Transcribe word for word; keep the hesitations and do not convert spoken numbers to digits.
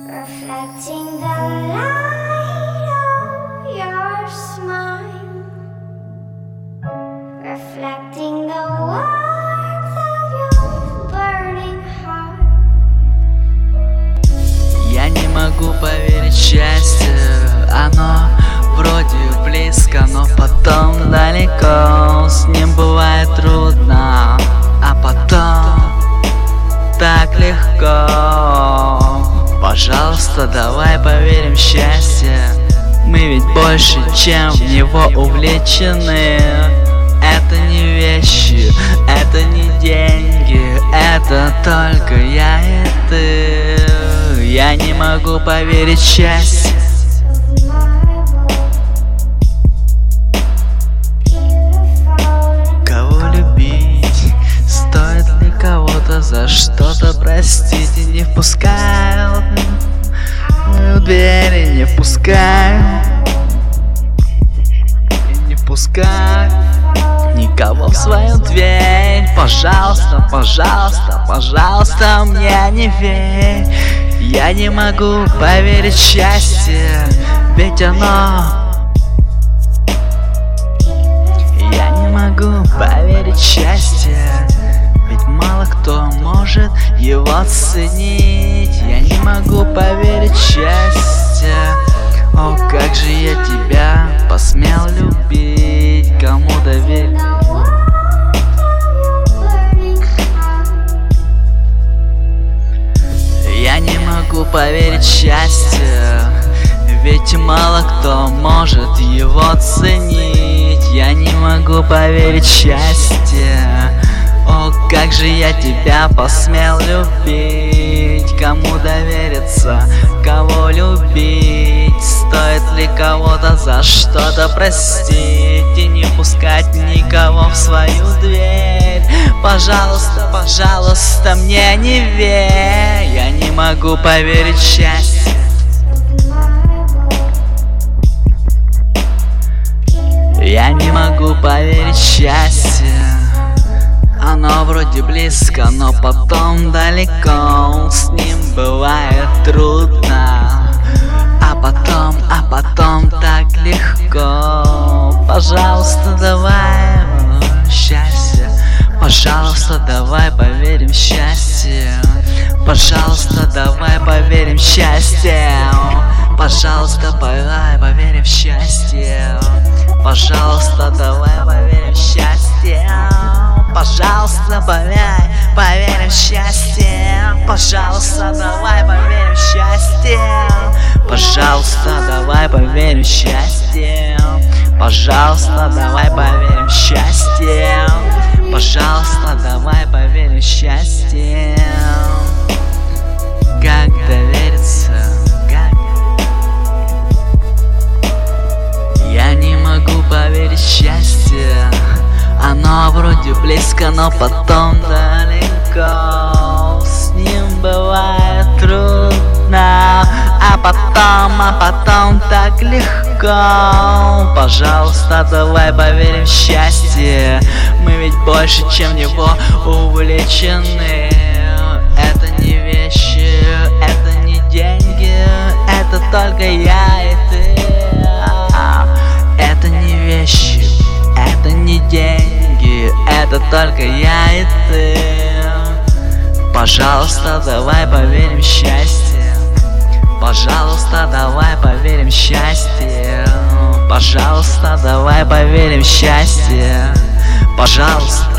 reflecting the light of your smile, reflecting the warmth of your burning heart. Я не могу поверить в счастье, оно вроде близко, но потом далеко. С ним бывает трудно, а потом так легко. Пожалуйста, давай поверим в счастье. Мы ведь больше, чем в него увлечены. Это не вещи, это не деньги, это только я и ты. Я не могу поверить в счастье. Кого любить? Стоит ли кого-то за что-то простить? И не впускаю в двери, не впускаю, и не впускаю никого в свою дверь. Пожалуйста, пожалуйста, пожалуйста, мне не верь. Я не могу поверить в счастье, ведь оно... Я не могу поверить в счастье, ведь мало кто может его оценить. Я не могу поверить в счастье. О, как же я тебя посмел любить, кому доверить? Я не могу поверить в счастье, ведь мало кто может его оценить. Я не могу поверить в счастье. О, как же я тебя посмел любить, кому довериться, кого любить? Стоит ли кого-то за что-то простить и не пускать никого в свою дверь? Пожалуйста, пожалуйста, мне не верь. Я не могу поверить в счастье. Я не могу поверить в счастье. Оно вроде близко, но потом далеко. С ним бывает трудно, а потом, а потом так легко. Пожалуйста, давай в счастье. Пожалуйста, давай поверим в счастье. Пожалуйста, давай поверим в счастье. Пожалуйста, давай поверим в счастье. Пожалуйста, давай поверим в счастье. Пожалуйста, поверь, поверим в счастье. Пожалуйста, давай поверим в счастье. Пожалуйста, давай поверим в счастье. Пожалуйста, давай поверим в счастье. Пожалуйста, давай поверим в счастье. Как довериться? Как? Я не могу поверить в счастье. Оно вроде близко, но потом далеко. С ним бывает трудно, а потом, а потом так легко. Пожалуйста, давай поверим в счастье. Мы ведь больше, чем в него увлечены. Это не вещи, это не деньги, это только я и ты. Это не вещи, это не деньги, это только я и ты. Пожалуйста, давай поверим в счастье. Пожалуйста, давай поверим в счастье. Пожалуйста, давай поверим в счастье. Пожалуйста.